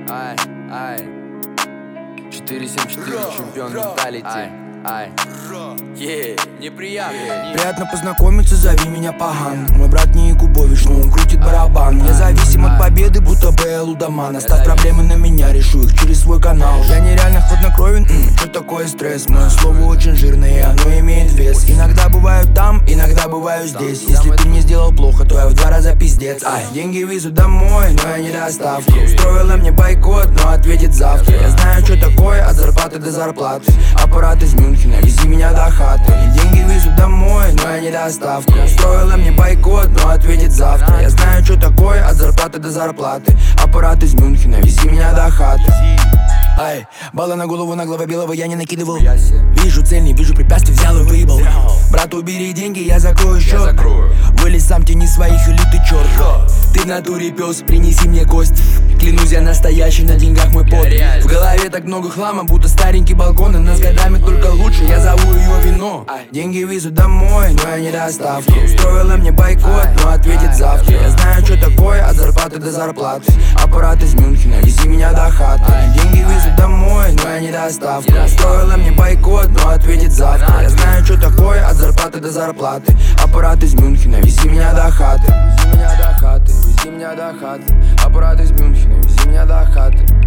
Ай, ай. 474 чемпион менталити. Ай, неприятно. Приятно познакомиться, зови меня Паган. Мой брат не Якубович, но он крутит барабан. Я зависим от победы, будто БЛ Удаман. Оставь проблемы на меня, решу их через свой канал. Я нереально хладнокровен, что такое стресс? Мое слово очень жирное, и оно имеет вес. Иногда бываю там, иногда бываю здесь. Если ты мне сделал плохо, то я в 2 раза пиздец. Деньги везу домой, но я не доставка. Устроила мне бойкот, но ответит завтра. Я знаю, что такое от зарплаты до зарплаты. Аппарат из Мюнхена, вези меня до хаты. Деньги везу домой, но я не доставка. Устроила мне бойкот, но ответит завтра. Я знаю, что такое от зарплаты до зарплаты. Аппарат из Мюнхена, вези меня до хаты. Ай, баллы на голову наглого белого я не накидывал. Вижу цель, не вижу препятствий, взял и выебал. Брат, убери деньги, я закрою счет. Вылез сам, тяни своих или ты черт. Ты в натуре пес, принеси мне кость. Клянусь, я настоящий, на деньгах мой пот. В голове так много хлама, будто старенький балкон. И нас годами только лучше, я зову ее вино. Деньги везу домой, но я не доставка. Устроила мне бойкот, но ответит завтра. Я знаю, что такое от зарплаты до зарплаты. Аппарат из Мюнхена, вези меня до хаты. Деньги везу домой, но я не доставка. Устроила мне бойкот, но ответит завтра. Я знаю, что такое от зарплаты до зарплаты. Аппарат из Мюнхена, вези меня до хаты. Вези меня до хаты, вези меня до хаты. Аппарат из Мюнхена, вези меня до хаты.